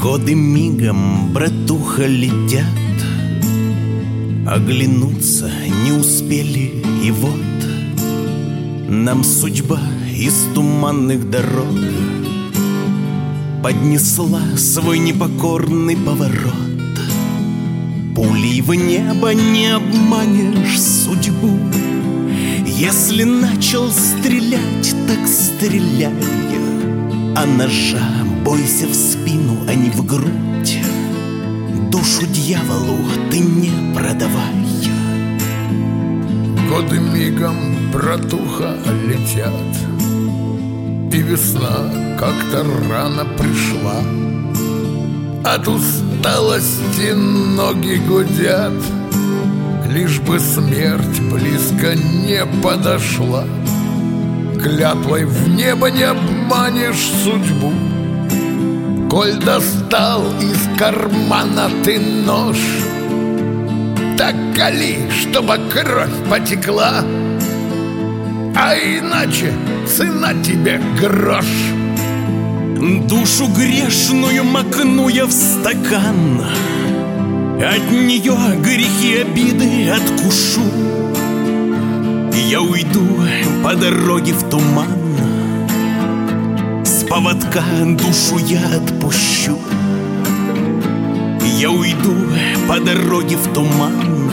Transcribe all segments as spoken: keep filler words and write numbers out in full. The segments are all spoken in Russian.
Годы мигом, братуха, летят, оглянуться не успели, и вот нам судьба из туманных дорог поднесла свой непокорный поворот. Пулей в небо не обманешь судьбу. Если начал стрелять, так стреляй, а ножа бойся в спину, а не в грудь. Душу дьяволу ты не продавай. Годы мигом, братуха, летят, и весна как-то рано пришла. От усталости ноги гудят, лишь бы смерть близко не подошла. Клятвой в небо не обманешь судьбу. Коль достал из кармана ты нож, так кали, чтобы кровь потекла, а иначе цена тебе грош. Душу грешную макну я в стакан, от нее грехи, обиды откушу. Я уйду по дороге в туман, с поводка душу я отпущу. Я уйду по дороге в туман,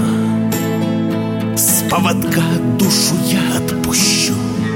с поводка душу я отпущу.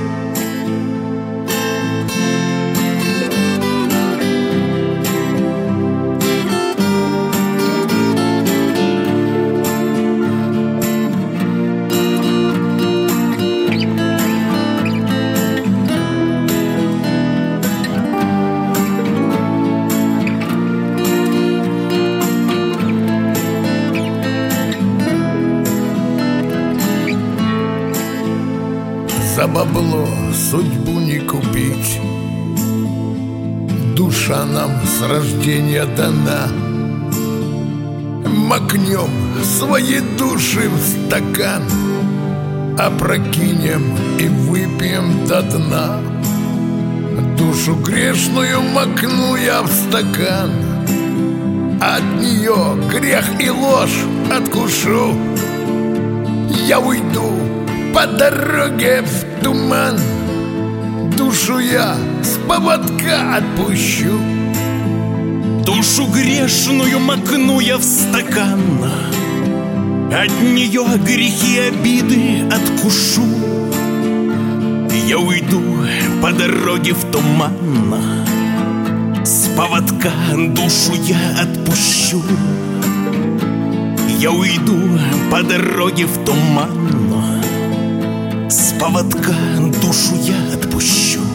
За бабло судьбу не купить, душа нам с рождения дана. Макнем свои души в стакан, опрокинем и выпьем до дна. Душу грешную макну я в стакан, от нее грех и ложь откушу. Я уйду по дороге в туман, душу я с поводка отпущу. Душу грешную макну я в стакан, от нее грехи, обиды откушу. Я уйду по дороге в туман, с поводка душу я отпущу. Я уйду по дороге в туман, с поводка душу я отпущу.